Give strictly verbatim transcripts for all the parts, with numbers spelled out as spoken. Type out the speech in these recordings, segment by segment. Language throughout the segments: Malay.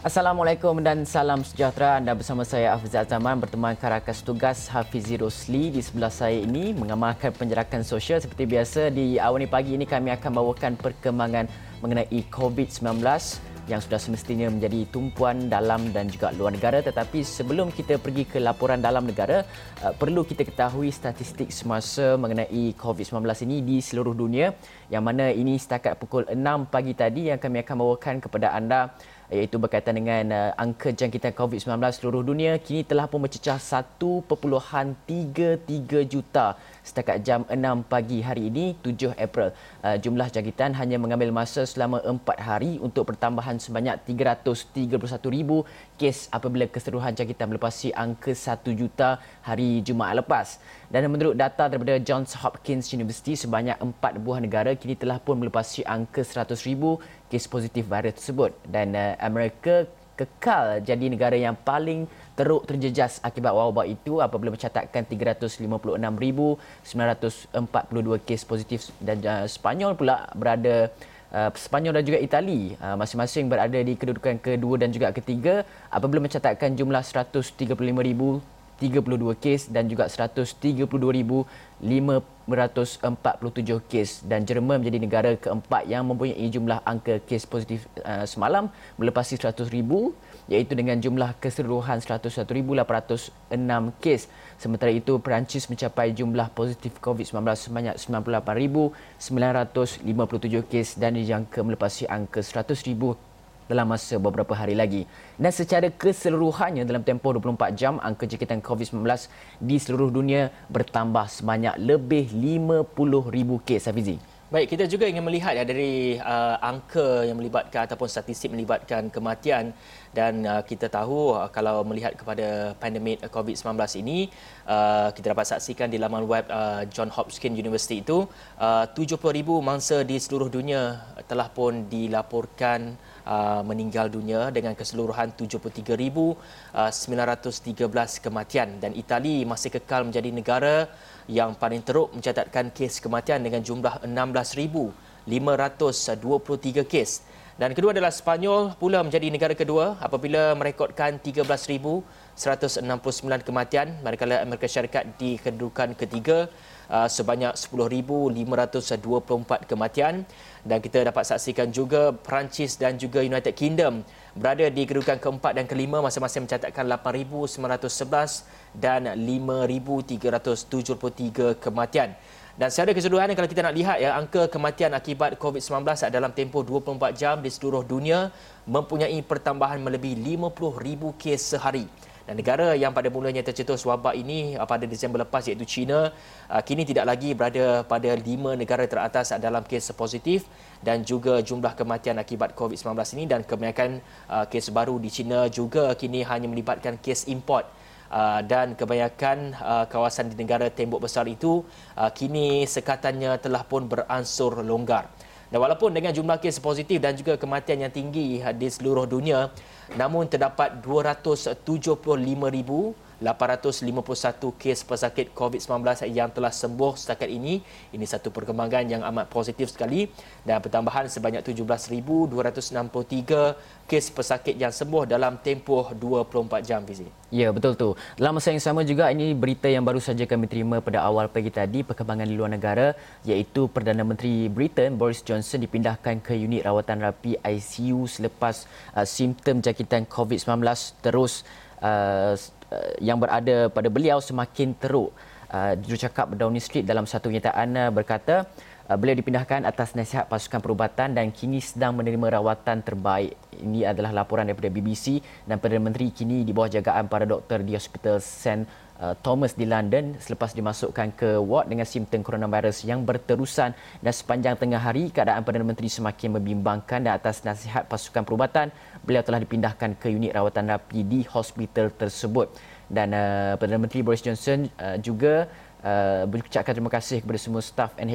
Assalamualaikum dan salam sejahtera. Anda bersama saya Afzal Zaman berteman rakan tugas Hafizi Rosli di sebelah saya ini mengamalkan penjarakan sosial. Seperti biasa di awal pagi ini kami akan bawakan perkembangan mengenai covid sembilan belas yang sudah semestinya menjadi tumpuan dalam dan juga luar negara. Tetapi sebelum kita pergi ke laporan dalam negara, perlu kita ketahui statistik semasa mengenai covid sembilan belas ini di seluruh dunia, yang mana ini setakat pukul enam pagi tadi yang kami akan bawakan kepada anda, iaitu berkaitan dengan uh, angka jangkitan covid sembilan belas seluruh dunia kini telah pun mencecah satu perpuluhan tiga tiga juta setakat jam enam pagi hari ini tujuh April. Uh, jumlah jangkitan hanya mengambil masa selama empat hari untuk pertambahan sebanyak tiga ratus tiga puluh satu ribu kes apabila keseluruhan jangkitan melepasi angka satu juta hari Jumaat lepas. Dan menurut data daripada Johns Hopkins University, sebanyak empat buah negara kini telah pun melepasi angka seratus ribu kes positif virus tersebut. Dan uh, Amerika kekal jadi negara yang paling teruk terjejas akibat wabak itu apabila mencatatkan tiga ratus lima puluh enam ribu sembilan ratus empat puluh dua kes positif, dan uh, Sepanyol pula berada uh, Sepanyol dan juga Itali uh, masing-masing berada di kedudukan kedua dan juga ketiga apabila mencatatkan jumlah seratus tiga puluh lima ribu tiga puluh dua kes dan juga seratus tiga puluh dua ribu lima ratus empat puluh tujuh kes. Dan Jerman menjadi negara keempat yang mempunyai jumlah angka kes positif uh, semalam melepasi seratus ribu, iaitu dengan jumlah keseluruhan seratus satu ribu lapan ratus enam kes. Sementara itu Perancis mencapai jumlah positif covid sembilan belas sebanyak sembilan puluh lapan ribu sembilan ratus lima puluh tujuh kes dan dijangka melepasi angka seratus ribu dalam masa beberapa hari lagi. Dan secara keseluruhannya dalam tempoh dua puluh empat jam, angka jangkitan covid sembilan belas di seluruh dunia bertambah sebanyak lebih lima puluh ribu kes. Hafizi. Baik, kita juga ingin melihat ya dari uh, angka yang melibatkan ataupun statistik melibatkan kematian, dan uh, kita tahu uh, kalau melihat kepada pandemik covid sembilan belas ini, uh, kita dapat saksikan di laman web uh, Johns Hopkins University itu uh, tujuh puluh ribu mangsa di seluruh dunia telah pun dilaporkan Uh, meninggal dunia dengan keseluruhan tujuh puluh tiga ribu sembilan ratus tiga belas kematian, dan Itali masih kekal menjadi negara yang paling teruk mencatatkan kes kematian dengan jumlah enam belas ribu lima ratus dua puluh tiga kes. Dan kedua adalah Sepanyol pula menjadi negara kedua apabila merekodkan tiga belas ribu seratus enam puluh sembilan kematian, manakala Amerika Syarikat di kedudukan ketiga uh, sebanyak sepuluh ribu lima ratus dua puluh empat kematian. Dan kita dapat saksikan juga Perancis dan juga United Kingdom berada di kedudukan keempat dan kelima, masing-masing mencatatkan lapan ribu sembilan ratus sebelas dan lima ribu tiga ratus tujuh puluh tiga kematian. Dan secara keseluruhan, kalau kita nak lihat ya, angka kematian akibat covid sembilan belas dalam tempoh dua puluh empat jam di seluruh dunia mempunyai pertambahan melebihi lima puluh ribu kes sehari. Dan negara yang pada mulanya tercetus wabak ini pada Disember lepas, iaitu China, kini tidak lagi berada pada lima negara teratas dalam kes positif dan juga jumlah kematian akibat covid sembilan belas ini. Dan kebanyakan kes baru di China juga kini hanya melibatkan kes import. Uh, dan kebanyakan uh, kawasan di negara tembok besar itu uh, kini sekatannya telah pun beransur longgar. Dan walaupun dengan jumlah kes positif dan juga kematian yang tinggi uh, di seluruh dunia, namun terdapat dua ratus tujuh puluh lima ribu lapan ratus lima puluh satu kes pesakit covid sembilan belas yang telah sembuh setakat ini. Ini satu perkembangan yang amat positif sekali, dan pertambahan sebanyak tujuh belas ribu dua ratus enam puluh tiga kes pesakit yang sembuh dalam tempoh dua puluh empat jam, Fizi. Ya, betul tu. Dalam masa yang sama juga, ini berita yang baru saja kami terima pada awal pagi tadi, perkembangan di luar negara, iaitu Perdana Menteri Britain Boris Johnson dipindahkan ke unit rawatan rapi I C U selepas uh, simptom jangkitan covid sembilan belas terus uh, yang berada pada beliau semakin teruk. Uh, Jurucakap Downing Street dalam satu kenyataan uh, berkata uh, beliau dipindahkan atas nasihat pasukan perubatan dan kini sedang menerima rawatan terbaik. Ini adalah laporan daripada B B C, dan Perdana Menteri kini di bawah jagaan para doktor di Hospital Saint Uh, Thomas di London selepas dimasukkan ke ward dengan simptom coronavirus yang berterusan. Dan sepanjang tengah hari, keadaan Perdana Menteri semakin membimbangkan, dan atas nasihat pasukan perubatan beliau telah dipindahkan ke unit rawatan rapi di hospital tersebut. Dan uh, Perdana Menteri Boris Johnson uh, juga uh, berucapkan terima kasih kepada semua staf N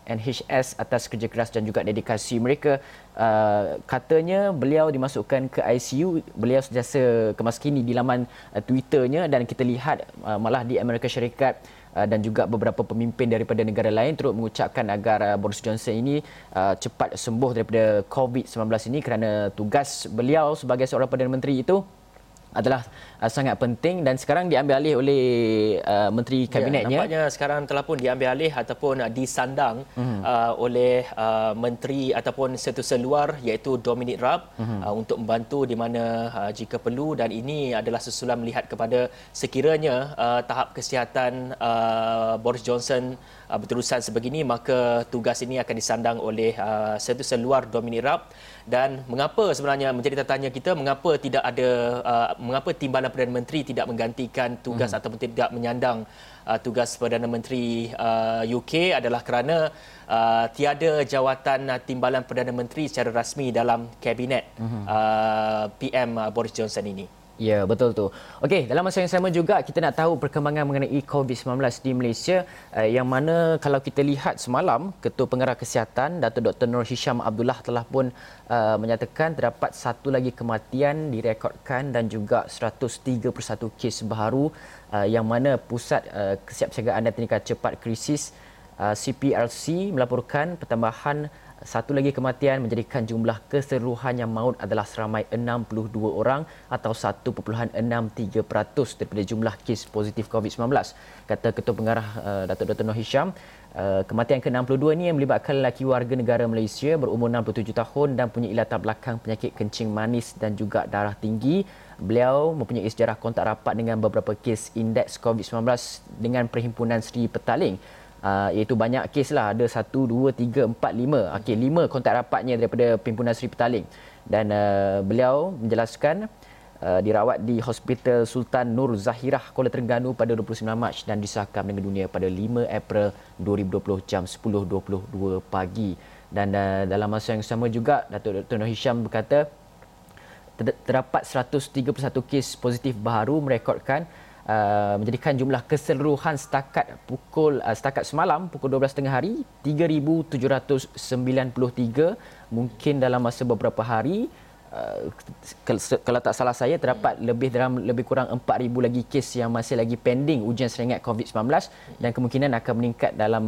H S atas kerja keras dan juga dedikasi mereka. Uh, katanya beliau dimasukkan ke I C U, beliau sentiasa kemaskini di laman uh, Twitternya, dan kita lihat uh, malah di Amerika Syarikat uh, dan juga beberapa pemimpin daripada negara lain turut mengucapkan agar uh, Boris Johnson ini uh, cepat sembuh daripada COVID sembilan belas ini, kerana tugas beliau sebagai seorang Perdana Menteri itu adalah uh, sangat penting dan sekarang diambil alih oleh uh, menteri kabinetnya. Ya, nampaknya sekarang telah pun diambil alih ataupun uh, disandang mm-hmm. uh, oleh uh, menteri ataupun setiausaha luar iaitu Dominic Raab mm-hmm. uh, untuk membantu di mana uh, jika perlu, dan ini adalah susulan melihat kepada sekiranya uh, tahap kesihatan uh, Boris Johnson uh, berterusan sebegini, maka tugas ini akan disandang oleh uh, setiausaha luar Dominic Raab. Dan mengapa sebenarnya menjadi tanya kita, mengapa tidak ada uh, mengapa Timbalan Perdana Menteri tidak menggantikan tugas hmm. ataupun tidak menyandang uh, tugas Perdana Menteri uh, U K, adalah kerana uh, tiada jawatan uh, Timbalan Perdana Menteri secara rasmi dalam kabinet hmm. uh, P M uh, Boris Johnson ini. Ya, betul tu. Okey, dalam masa yang sama juga kita nak tahu perkembangan mengenai COVID sembilan belas di Malaysia, eh, yang mana kalau kita lihat semalam Ketua Pengarah Kesihatan Datuk Doktor Nur Hisham Abdullah telah pun uh, menyatakan terdapat satu lagi kematian direkodkan dan juga seratus tiga puluh satu kes baru, uh, yang mana Pusat uh, Kesiapsiagaan dan Tindakan Cepat Krisis uh, C P R C melaporkan pertambahan satu lagi kematian, menjadikan jumlah keseluruhan yang maut adalah seramai enam puluh dua orang atau satu perpuluhan enam tiga peratus daripada jumlah kes positif COVID sembilan belas. Kata Ketua Pengarah uh, Datuk Doktor Nur Hisham, uh, kematian ke enam puluh dua ini yang melibatkan lelaki warga negara Malaysia berumur enam puluh tujuh tahun dan punya latar belakang penyakit kencing manis dan juga darah tinggi. Beliau mempunyai sejarah kontak rapat dengan beberapa kes indeks COVID sembilan belas dengan Perhimpunan Seri Petaling. Uh, iaitu banyak kes lah, ada satu, dua, tiga, empat, lima. Okey, lima kontak rapatnya daripada Perhimpunan Seri Petaling. Dan uh, beliau menjelaskan uh, dirawat di Hospital Sultan Nur Zahirah, Kuala Terengganu pada dua puluh sembilan Mac dan disahkan meninggal dunia pada lima April dua ribu dua puluh jam sepuluh dua puluh dua pagi. Dan uh, dalam masa yang sama juga Datuk Doktor Nur Hisham berkata terdapat seratus tiga puluh satu kes positif baru merekodkan, Uh, menjadikan jumlah keseluruhan setakat pukul uh, setakat semalam pukul dua belas tiga puluh hari tiga ribu tujuh ratus sembilan puluh tiga. Mungkin dalam masa beberapa hari, uh, kalau tak salah saya, terdapat lebih dalam lebih kurang empat ribu lagi kes yang masih lagi pending ujian seringat COVID sembilan belas dan kemungkinan akan meningkat dalam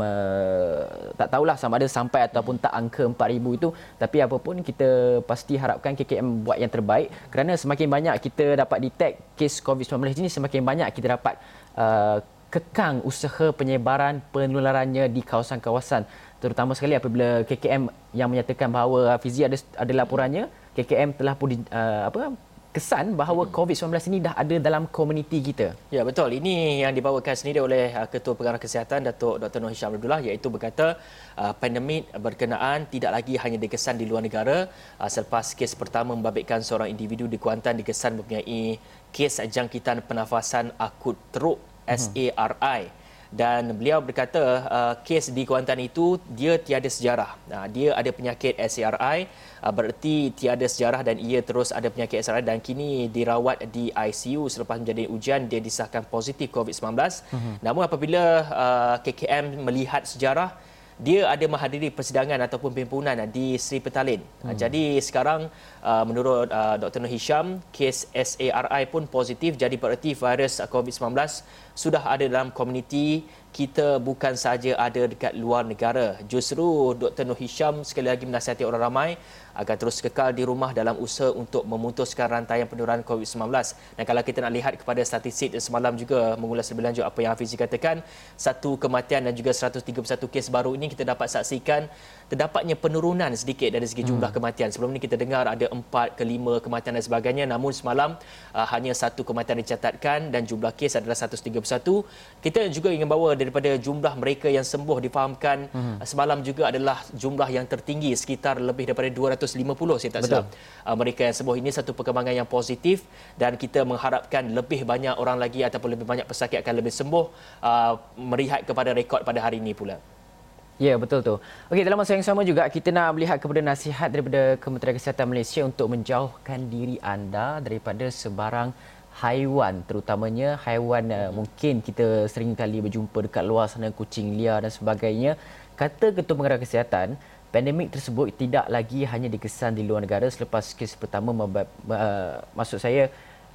uh, tak tahulah sama ada sampai ataupun tak angka empat ribu itu. Tapi apapun, kita pasti harapkan K K M buat yang terbaik, kerana semakin banyak kita dapat detect kes COVID sembilan belas ini, semakin banyak kita dapat uh, kekang usaha penyebaran penularannya di kawasan-kawasan, terutama sekali apabila K K M yang menyatakan bahawa Fizi ada ada laporannya K K M telah pun di, uh, apa kesan bahawa COVID sembilan belas ini dah ada dalam komuniti kita. Ya, betul. Ini yang dibawakan sendiri oleh uh, Ketua Pengarah Kesihatan Datuk Doktor Nur Hisham Abdullah, iaitu berkata uh, pandemik berkenaan tidak lagi hanya dikesan di luar negara. Uh, selepas kes pertama membabitkan seorang individu di Kuantan dikesan mempunyai kes jangkitan pernafasan akut teruk S A R I. Dan beliau berkata uh, kes di Kuantan itu dia tiada sejarah. Uh, dia ada penyakit S A R I, uh, bererti tiada sejarah dan ia terus ada penyakit S A R I dan kini dirawat di I C U. Selepas menjadi ujian, dia disahkan positif COVID sembilan belas. Uh-huh. Namun apabila uh, K K M melihat sejarah, dia ada menghadiri persidangan ataupun perhimpunan di Seri Petaling. Hmm. Jadi sekarang uh, menurut uh, Doktor Nur Hisham, kes S A R I pun positif, jadi bererti virus COVID sembilan belas sudah ada dalam komuniti kita, bukan sahaja ada dekat luar negara. Justru Doktor Nur Hisham sekali lagi menasihati orang ramai agar terus kekal di rumah dalam usaha untuk memutuskan rantaian penularan COVID sembilan belas. Dan kalau kita nak lihat kepada statistik semalam juga mengulas lebih lanjut apa yang Hafizi katakan, satu kematian dan juga seratus tiga puluh satu kes baru ini, kita dapat saksikan terdapatnya penurunan sedikit dari segi jumlah hmm. kematian. Sebelum ini kita dengar ada empat ke lima kematian dan sebagainya, namun semalam uh, hanya satu kematian dicatatkan dan jumlah kes adalah seratus tiga puluh satu. Kita juga ingin bawa daripada jumlah mereka yang sembuh, difahamkan hmm. uh, semalam juga adalah jumlah yang tertinggi, sekitar lebih daripada dua ratus lima puluh saya tak silap. Uh, mereka yang sembuh ini satu perkembangan yang positif dan kita mengharapkan lebih banyak orang lagi ataupun lebih banyak pesakit akan lebih sembuh uh, melihat kepada rekod pada hari ini pula. Ya, betul tu. Okey, dalam masa yang sama juga kita nak melihat kepada nasihat daripada Kementerian Kesihatan Malaysia untuk menjauhkan diri anda daripada sebarang haiwan, terutamanya haiwan uh, mungkin kita sering kali berjumpa dekat luar sana, kucing liar dan sebagainya. Kata Ketua Pengarah Kesihatan, pandemik tersebut tidak lagi hanya dikesan di luar negara selepas kes pertama, uh, maksud saya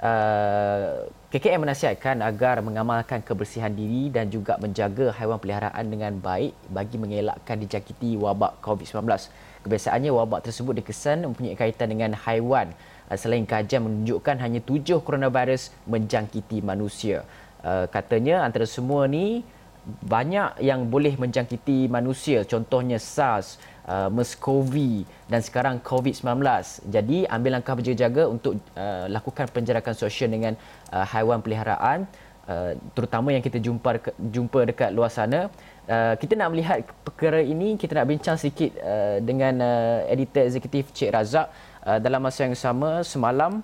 uh, K K M menasihatkan agar mengamalkan kebersihan diri dan juga menjaga haiwan peliharaan dengan baik bagi mengelakkan dijangkiti wabak covid sembilan belas. Kebiasaannya wabak tersebut dikesan mempunyai kaitan dengan haiwan. Selain kajian menunjukkan hanya tujuh coronavirus menjangkiti manusia. Uh, katanya antara semua ni banyak yang boleh menjangkiti manusia, contohnya SARS, uh, MERS-CoV dan sekarang covid sembilan belas. Jadi ambil langkah berjaga-jaga untuk uh, lakukan penjarakan sosial dengan uh, haiwan peliharaan, uh, terutama yang kita jumpa jumpa dekat luar sana. Uh, kita nak melihat perkara ini, kita nak bincang sedikit uh, dengan uh, editor eksekutif Cik Razak. Uh, dalam masa yang sama semalam,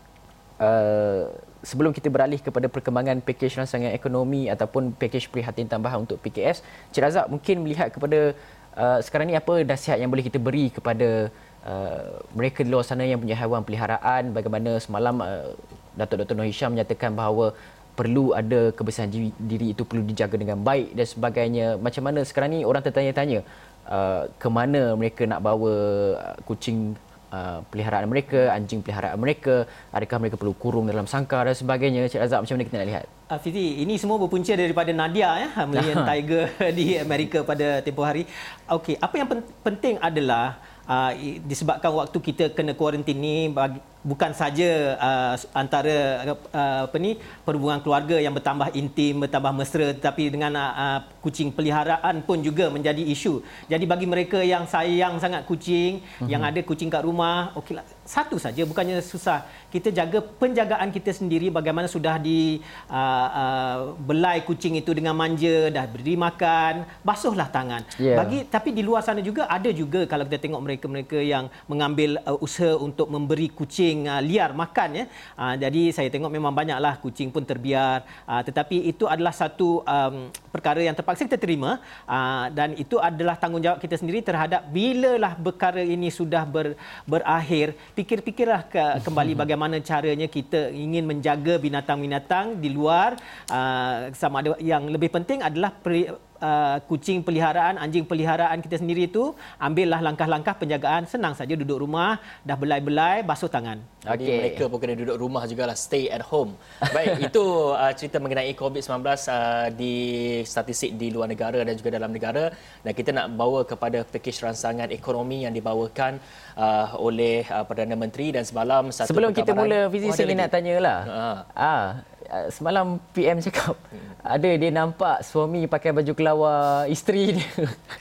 uh, sebelum kita beralih kepada perkembangan pakej rangsangan ekonomi ataupun pakej prihatin tambahan untuk P K S, Cik Razak mungkin melihat kepada uh, sekarang ni apa nasihat yang boleh kita beri kepada uh, mereka di luar sana yang punya haiwan peliharaan, bagaimana semalam uh, Datuk Doktor Noor Hisham menyatakan bahawa perlu ada kebersihan diri, diri itu perlu dijaga dengan baik dan sebagainya. Macam mana sekarang ni orang tertanya-tanya uh, ke mana mereka nak bawa uh, kucing Uh, peliharaan mereka, anjing peliharaan mereka, adakah mereka perlu kurung dalam sangkar dan sebagainya. Cik Razak, macam mana kita nak lihat? Fizi, ini semua berpunca daripada Nadia, ya, Melian Tiger di Amerika pada tempoh hari. Okey, apa yang penting adalah uh, disebabkan waktu kita kena kuarantin ni bagi, bukan saja uh, antara uh, apa ni perhubungan keluarga yang bertambah intim, bertambah mesra, tetapi dengan uh, kucing peliharaan pun juga menjadi isu. Jadi bagi mereka yang sayang sangat kucing, mm-hmm. yang ada kucing kat rumah, okeylah, satu saja, bukannya susah. Kita jaga penjagaan kita sendiri, bagaimana sudah di uh, uh, belai kucing itu dengan manja, dah beri makan, basuhlah tangan. Yeah. Bagi tapi di luar sana juga ada juga kalau kita tengok mereka-mereka yang mengambil uh, usaha untuk memberi kucing Uh, liar makan, ya. Uh, jadi saya tengok memang banyaklah kucing pun terbiar, uh, tetapi itu adalah satu um, perkara yang terpaksa kita terima, uh, dan itu adalah tanggungjawab kita sendiri terhadap bilalah perkara ini sudah ber, berakhir, fikir-fikirlah ke, kembali bagaimana caranya kita ingin menjaga binatang-binatang di luar. Uh, sama ada yang lebih penting adalah peri, Uh, kucing peliharaan, anjing peliharaan kita sendiri itu, ambillah langkah-langkah penjagaan. Senang saja, duduk rumah, dah belai-belai, basuh tangan. Jadi okay. mereka pun kena duduk rumah jugalah, stay at home. Baik, itu uh, cerita mengenai covid sembilan belas uh, di statistik di luar negara dan juga dalam negara. Dan kita nak bawa kepada pakej rangsangan ekonomi yang dibawakan uh, oleh uh, Perdana Menteri. Dan semalam satu sebelum kita mula, Fizi, oh, saya nak tanyalah. Ha. Ah. Semalam P M cakap hmm. ada dia nampak suami pakai baju kelawar isteri dia.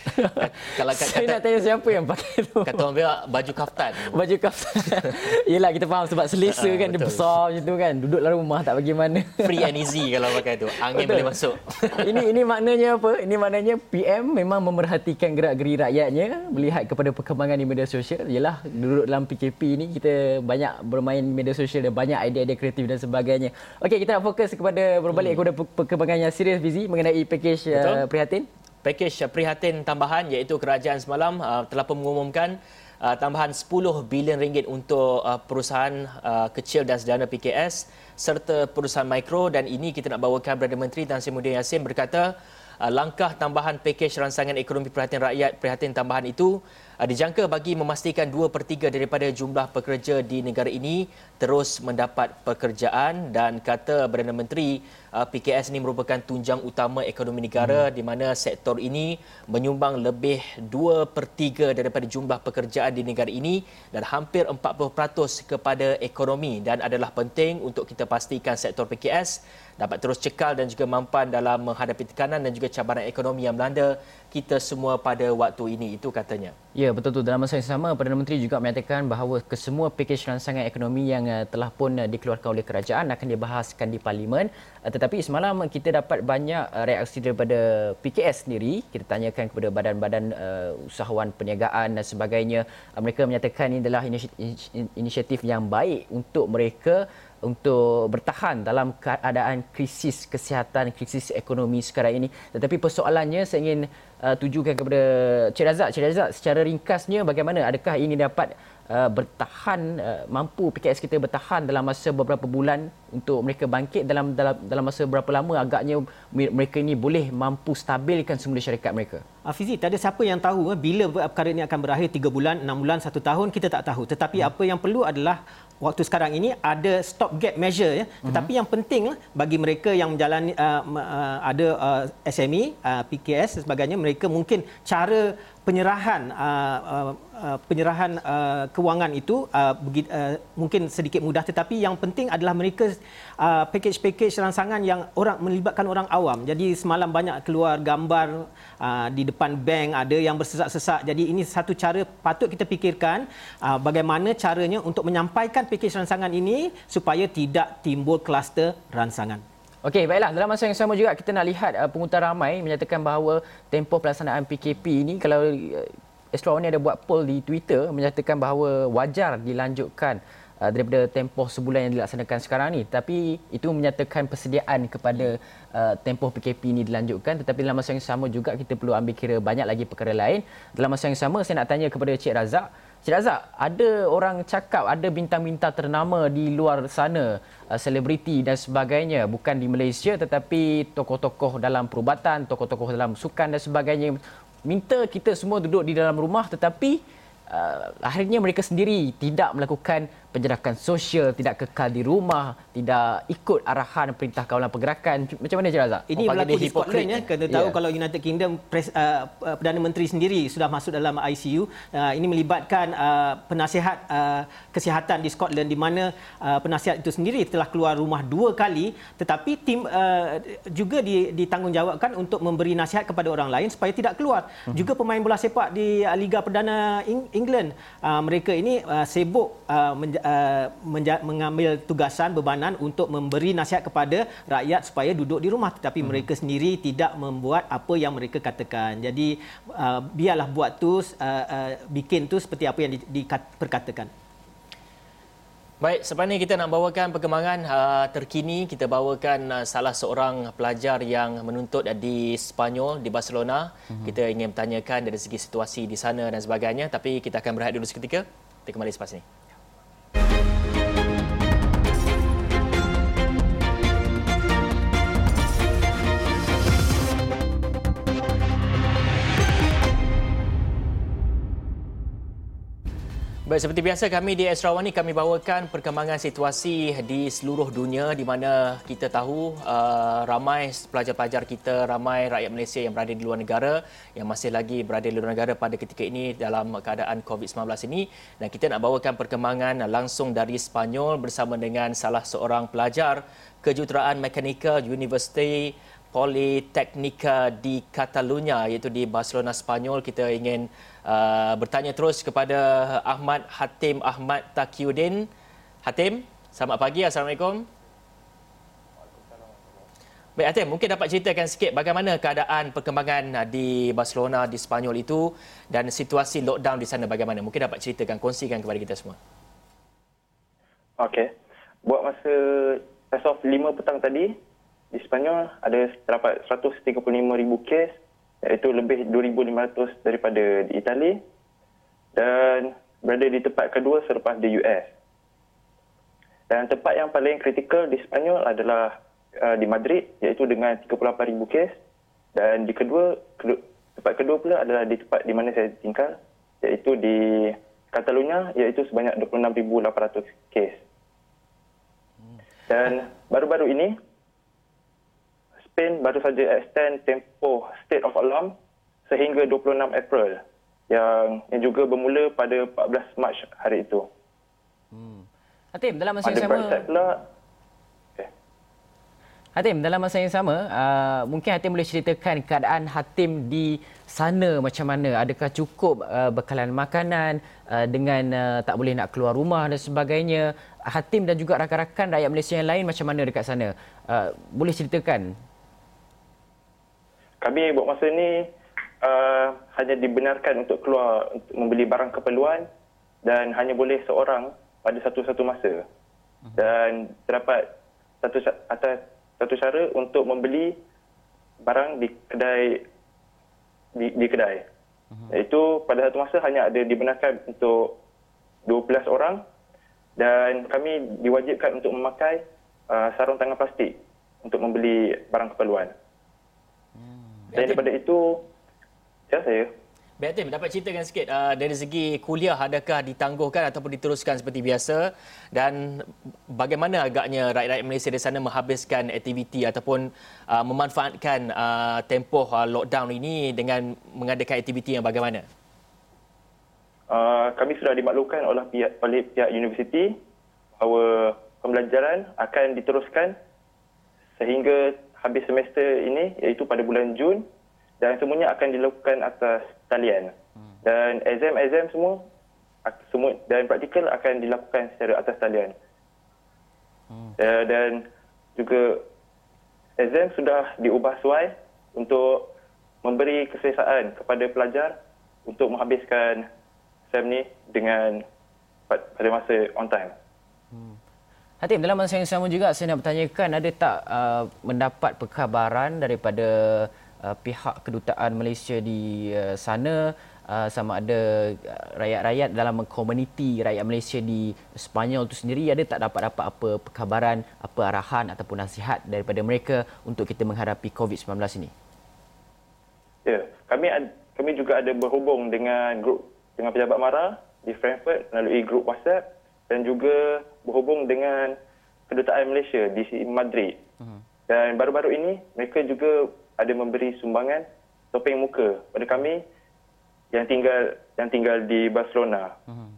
Kalau kata, saya nak tanya siapa yang pakai tu. Kata orang bilang baju kaftan. Baju kaftan. Yelah, kita faham sebab selesa uh, kan, betul. Dia besar macam tu kan. Duduk dalam rumah tak bagi mana. Free and easy kalau pakai tu. Angin betul. Boleh masuk. ini ini maknanya apa? Ini maknanya P M memang memerhatikan gerak-geri rakyatnya, melihat kepada perkembangan di media sosial. Yalah, duduk dalam P K P ni kita banyak bermain media sosial dan banyak idea-idea kreatif dan sebagainya. Okey, kita fokus kepada berbalik hmm. kepada perkembangan yang serius, Fizi, mengenai pakej uh, prihatin. Pakej prihatin tambahan iaitu kerajaan semalam uh, telah mengumumkan uh, tambahan sepuluh bilion ringgit untuk uh, perusahaan uh, kecil dan sederhana P K S serta perusahaan mikro. Dan ini kita nak bawakan Perdana Menteri Tan Sri Muhyiddin Yassin berkata uh, langkah tambahan pakej rangsangan ekonomi prihatin rakyat prihatin tambahan itu uh, dijangka bagi memastikan dua per tiga daripada jumlah pekerja di negara ini terus mendapat pekerjaan. Dan kata Perdana Menteri, uh, P K S ini merupakan tunjang utama ekonomi negara hmm. di mana sektor ini menyumbang lebih dua per tiga daripada jumlah pekerjaan di negara ini dan hampir empat puluh peratus kepada ekonomi, dan adalah penting untuk kita pastikan sektor P K S dapat terus cekal dan juga mampan dalam menghadapi tekanan dan juga cabaran ekonomi yang melanda kita semua pada waktu ini. Itu katanya. Ya, betul tu. Dalam masa yang sama, Perdana Menteri juga menyatakan bahawa kesemua pakej rangsangan ekonomi yang uh, telah pun uh, dikeluarkan oleh kerajaan akan dibahaskan di Parlimen. Uh, tetapi semalam kita dapat banyak uh, reaksi daripada P K S sendiri. Kita tanyakan kepada badan-badan uh, usahawan perniagaan dan sebagainya. Uh, mereka menyatakan ini adalah inisiatif yang baik untuk mereka untuk bertahan dalam keadaan krisis kesihatan, krisis ekonomi sekarang ini. Tetapi persoalannya saya ingin uh, tujukan kepada Cik Razak. Cik Razak, secara ringkasnya bagaimana? Adakah ini dapat uh, bertahan, uh, mampu P K S kita bertahan dalam masa beberapa bulan untuk mereka bangkit dalam dalam dalam masa berapa lama agaknya mereka ini boleh mampu stabilkan semula syarikat mereka? Fizi, tak ada siapa yang tahu bila perkara ini akan berakhir, tiga bulan, enam bulan, satu tahun, kita tak tahu. Tetapi hmm. apa yang perlu adalah waktu sekarang ini ada stop gap measure ya. Tetapi hmm. yang penting bagi mereka yang menjalani uh, uh, ada uh, S M E, uh, P K S dan sebagainya, mereka mungkin cara penyerahan uh, uh, uh, penyerahan uh, kewangan itu uh, begit, uh, mungkin sedikit mudah, tetapi yang penting adalah mereka uh, pakej-pakej rangsangan yang orang melibatkan orang awam. Jadi semalam banyak keluar gambar uh, di depan bank ada yang bersesak-sesak. Jadi ini satu cara patut kita fikirkan uh, bagaimana caranya untuk menyampaikan pakej rangsangan ini supaya tidak timbul kluster rangsangan. Okey, baiklah. Dalam masa yang sama juga kita nak lihat uh, pengutar ramai menyatakan bahawa tempoh pelaksanaan P K P ini, kalau uh, Astro Awani ada buat poll di Twitter menyatakan bahawa wajar dilanjutkan uh, daripada tempoh sebulan yang dilaksanakan sekarang ni. Tapi itu menyatakan persediaan kepada uh, tempoh P K P ini dilanjutkan. Tetapi dalam masa yang sama juga kita perlu ambil kira banyak lagi perkara lain. Dalam masa yang sama saya nak tanya kepada Cik Razak. Cik Razak, ada orang cakap ada bintang-bintang ternama di luar sana, selebriti dan sebagainya, bukan di Malaysia tetapi tokoh-tokoh dalam perubatan, tokoh-tokoh dalam sukan dan sebagainya, minta kita semua duduk di dalam rumah tetapi uh, akhirnya mereka sendiri tidak melakukan penjarakan sosial, tidak kekal di rumah, tidak ikut arahan perintah kawalan pergerakan. Macam mana Cik Razak? Ini oh, berlaku di Scotland ya. Kena tahu yeah. Kalau United Kingdom pres, uh, Perdana Menteri sendiri sudah masuk dalam I C U. Uh, ini melibatkan uh, penasihat uh, kesihatan di Scotland di mana uh, penasihat itu sendiri telah keluar rumah dua kali, tetapi tim uh, juga ditanggungjawabkan untuk memberi nasihat kepada orang lain supaya tidak keluar. Hmm. Juga pemain bola sepak di uh, Liga Perdana England, uh, mereka ini uh, sibuk uh, menja- Uh, menja- mengambil tugasan bebanan untuk memberi nasihat kepada rakyat supaya duduk di rumah, tetapi hmm. mereka sendiri tidak membuat apa yang mereka katakan. Jadi uh, biarlah buat tu, uh, uh, bikin tu seperti apa yang diperkatakan. Baik, selepas ini kita nak bawakan perkembangan uh, terkini. Kita bawakan uh, salah seorang pelajar yang menuntut di Sepanyol, di Barcelona. Hmm. Kita ingin bertanyakan dari segi situasi di sana dan sebagainya, tapi kita akan berehat dulu seketika. Kita kembali selepas ini. Baik, seperti biasa kami di Astro Awani kami bawakan perkembangan situasi di seluruh dunia di mana kita tahu uh, ramai pelajar-pelajar kita, ramai rakyat Malaysia yang berada di luar negara, yang masih lagi berada di luar negara pada ketika ini dalam keadaan COVID sembilan belas ini, dan kita nak bawakan perkembangan langsung dari Sepanyol bersama dengan salah seorang pelajar kejuruteraan Mekanika University Politeknika di Catalunya, iaitu di Barcelona, Sepanyol. Kita ingin uh, bertanya terus kepada Ahmad Hatim Ahmad Taqiyuddin. Hatim, selamat pagi. Assalamualaikum. Baik Hatim, mungkin dapat ceritakan sikit bagaimana keadaan perkembangan di Barcelona, di Sepanyol itu, dan situasi lockdown di sana bagaimana? Mungkin dapat ceritakan, kongsikan kepada kita semua. Okey. Buat masa as of lima petang tadi, di Sepanyol ada terdapat seratus tiga puluh lima ribu kes, iaitu lebih dua ribu lima ratus daripada di Itali, dan berada di tempat kedua selepas di U S. Dan tempat yang paling kritikal di Sepanyol adalah uh, di Madrid, iaitu dengan tiga puluh lapan ribu kes, dan di kedua, kedua tempat kedua pula adalah di tempat di mana saya tinggal, iaitu di Catalunya, iaitu sebanyak dua puluh enam ribu lapan ratus kes. Dan baru-baru ini Spain baru saja extend tempoh state of alarm sehingga dua puluh enam April, yang, yang juga bermula pada empat belas Mac hari itu. Hmm. Hatim, dalam masa yang pada sama pula, okay. Hatim, dalam masa yang sama, uh, mungkin Hatim boleh ceritakan keadaan Hatim di sana macam mana? Adakah cukup uh, bekalan makanan uh, dengan uh, tak boleh nak keluar rumah dan sebagainya? Hatim dan juga rakan-rakan rakyat Malaysia yang lain macam mana dekat sana? Uh, boleh ceritakan? Kami buat masa ini uh, hanya dibenarkan untuk keluar untuk membeli barang keperluan, dan hanya boleh seorang pada satu-satu masa. Dan terdapat satu atas satu cara untuk membeli barang di kedai di, di kedai. Iaitu pada satu masa hanya ada dibenarkan untuk dua belas orang, dan kami diwajibkan untuk memakai uh, sarung tangan plastik untuk membeli barang keperluan. Hmm. Dan daripada itu, ya saya. Baik, Tim, dapat ceritakan sikit uh, dari segi kuliah, adakah ditangguhkan ataupun diteruskan seperti biasa, dan bagaimana agaknya rakyat-rakyat Malaysia di sana menghabiskan aktiviti ataupun uh, memanfaatkan uh, tempoh uh, lockdown ini dengan mengadakan aktiviti yang bagaimana? Uh, kami sudah dimaklumkan oleh pihak, oleh pihak universiti bahawa pembelajaran akan diteruskan sehingga habis semester ini, iaitu pada bulan Jun, dan semuanya akan dilakukan atas talian. Dan exam-exam semua, semua dan praktikal akan dilakukan secara atas talian. Hmm. Uh, dan juga exam sudah diubah suai untuk memberi keselesaan kepada pelajar untuk menghabiskan exam ni dengan pada masa on time. Hmm. Hatim, dalam masa yang sama juga saya nak bertanyakan, ada tak uh, mendapat perkabaran daripada uh, pihak kedutaan Malaysia di uh, sana uh, sama ada rakyat-rakyat dalam komuniti rakyat Malaysia di Sepanyol itu sendiri, ada tak dapat dapat apa perkabaran, apa arahan ataupun nasihat daripada mereka untuk kita menghadapi covid sembilan belas ini? Ya, kami kami juga ada berhubung dengan grup dengan pejabat MARA di Frankfurt melalui grup WhatsApp, dan juga berhubung dengan kedutaan Malaysia di Madrid. Uh-huh. Dan baru-baru ini mereka juga ada memberi sumbangan topeng muka pada kami yang tinggal yang tinggal di Barcelona. Uh-huh.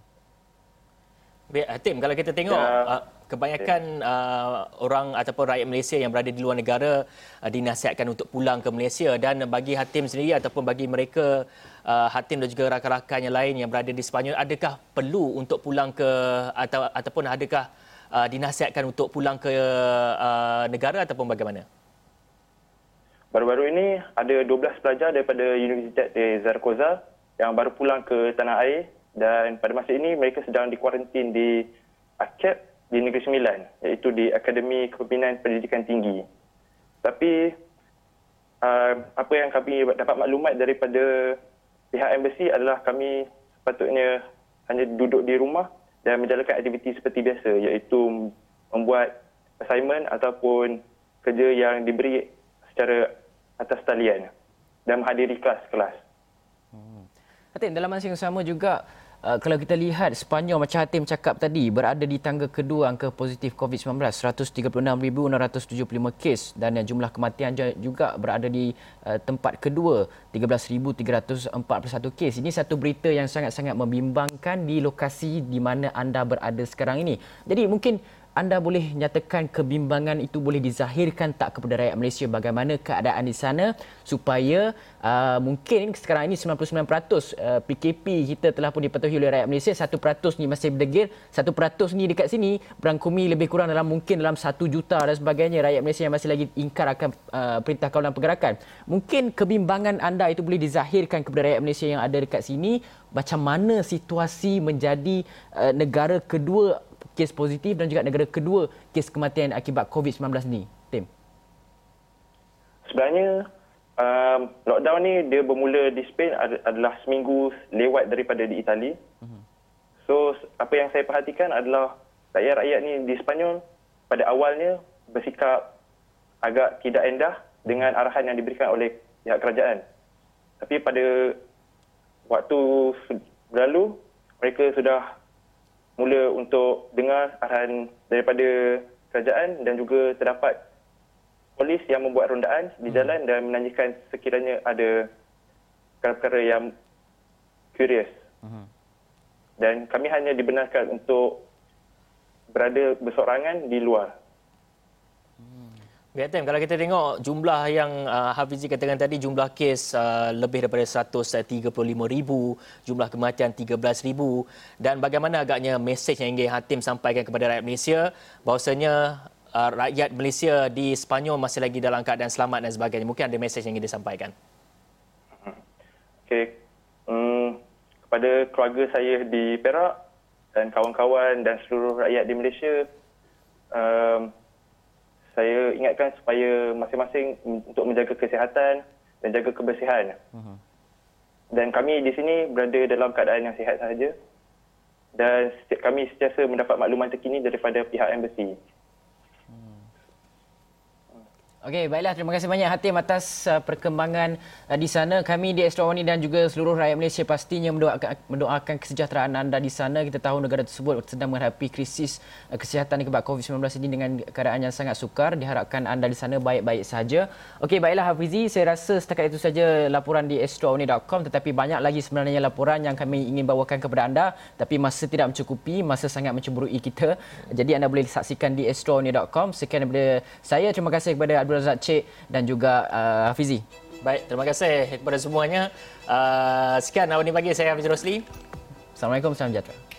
Baik, Hatim, kalau kita tengok ya, kebanyakan uh, orang ataupun rakyat Malaysia yang berada di luar negara uh, dinasihatkan untuk pulang ke Malaysia, dan bagi Hatim sendiri ataupun bagi mereka uh, Hatim dan juga rakan-rakan yang lain yang berada di Sepanyol, adakah perlu untuk pulang ke atau ataupun adakah uh, dinasihatkan untuk pulang ke uh, negara ataupun bagaimana? Baru-baru ini ada dua belas pelajar daripada Universitas de Zaragoza yang baru pulang ke tanah air, dan pada masa ini mereka sedang dikuarantin di A C E P di Negeri Sembilan, iaitu di Akademi Kepimpinan Pendidikan Tinggi. Tapi uh, apa yang kami dapat maklumat daripada pihak embassy adalah kami sepatutnya hanya duduk di rumah dan menjalankan aktiviti seperti biasa, iaitu membuat assignment ataupun kerja yang diberi secara atas talian dan menghadiri kelas-kelas. Hmm. Hatim, dalam masa yang sama juga, Uh, kalau kita lihat Sepanyol macam Hatim cakap tadi, berada di tangga kedua angka positif covid sembilan belas, seratus tiga puluh enam ribu enam ratus tujuh puluh lima kes, dan uh, jumlah kematian juga berada di uh, tempat kedua, tiga belas ribu tiga ratus empat puluh satu kes. Ini satu berita yang sangat-sangat membimbangkan di lokasi di mana anda berada sekarang ini. Jadi mungkin anda boleh nyatakan kebimbangan itu boleh dizahirkan tak kepada rakyat Malaysia, bagaimana keadaan di sana supaya uh, mungkin sekarang ini sembilan puluh sembilan peratus uh, P K P kita telah pun dipatuhi oleh rakyat Malaysia, satu peratus ni masih berdegil, satu peratus ni dekat sini berangkumi lebih kurang dalam mungkin dalam satu juta dan sebagainya rakyat Malaysia yang masih lagi ingkar akan uh, perintah kawalan pergerakan. Mungkin kebimbangan anda itu boleh dizahirkan kepada rakyat Malaysia yang ada dekat sini, macam mana situasi menjadi uh, negara kedua kes positif dan juga negara kedua kes kematian akibat covid sembilan belas ni, Tim? Sebenarnya um, lockdown ni dia bermula di Spain adalah seminggu lewat daripada di Itali. Uh-huh. So apa yang saya perhatikan adalah rakyat-rakyat ni di Sepanyol pada awalnya bersikap agak tidak endah dengan arahan yang diberikan oleh pihak kerajaan. Tapi pada waktu berlalu, mereka sudah mula untuk dengar arahan daripada kerajaan, dan juga terdapat polis yang membuat rondaan di jalan dan menanyakan sekiranya ada perkara-perkara yang curious. Uh-huh. Dan kami hanya dibenarkan untuk berada bersorangan di luar. Baik, Tim, kalau kita tengok jumlah yang uh, Hafizi katakan tadi, jumlah kes uh, lebih daripada seratus tiga puluh lima ribu, jumlah kematian tiga belas ribu, dan bagaimana agaknya mesej yang ingin Hatim sampaikan kepada rakyat Malaysia bahawasanya uh, rakyat Malaysia di Sepanyol masih lagi dalam keadaan selamat dan sebagainya. Mungkin ada mesej yang ingin disampaikan. Okey. Hmm, kepada keluarga saya di Perak dan kawan-kawan dan seluruh rakyat di Malaysia, um, saya ingatkan supaya masing-masing untuk menjaga kesihatan dan jaga kebersihan. Uh-huh. Dan kami di sini berada dalam keadaan yang sihat sahaja. Dan kami sentiasa mendapat makluman terkini daripada pihak embassy. Hmm. Okey, baiklah. Terima kasih banyak Hatim atas uh, perkembangan uh, di sana. Kami di Astro Awani dan juga seluruh rakyat Malaysia pastinya mendoakan, mendoakan kesejahteraan anda di sana. Kita tahu negara tersebut sedang menghadapi krisis uh, kesihatan akibat covid sembilan belas ini dengan keadaan yang sangat sukar. Diharapkan anda di sana baik-baik saja. Okey, baiklah Hafizi. Saya rasa setakat itu saja laporan di astro awani dot com. Tetapi banyak lagi sebenarnya laporan yang kami ingin bawakan kepada anda. Tapi masa tidak mencukupi, masa sangat mencemburui kita. Jadi anda boleh saksikan di astro awani dot com. Sekian daripada saya. Terima kasih kepada Abdul Razak Cik dan juga uh, Hafizi. Baik, terima kasih kepada semuanya. Uh, sekian Awani Pagi, saya Hafiz Rosli. Assalamualaikum, salam sejahtera.